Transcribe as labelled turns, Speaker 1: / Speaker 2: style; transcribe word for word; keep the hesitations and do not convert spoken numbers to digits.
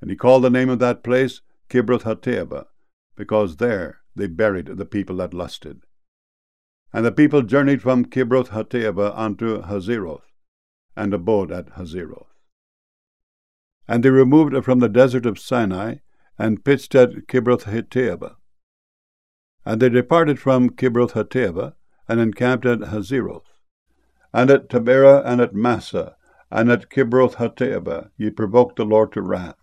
Speaker 1: And he called the name of that place Kibroth-Hattaavah, because there they buried the people that lusted. And the people journeyed from Kibroth-Hattaavah unto Hazeroth, and abode at Hazeroth. And they removed from the desert of Sinai, and pitched at Kibroth-Hattaavah. And they departed from Kibroth-Hattaavah, and encamped at Hazeroth. And at Taberah, and at Massah, and at Kibroth-Hattaavah, ye provoked the Lord to wrath.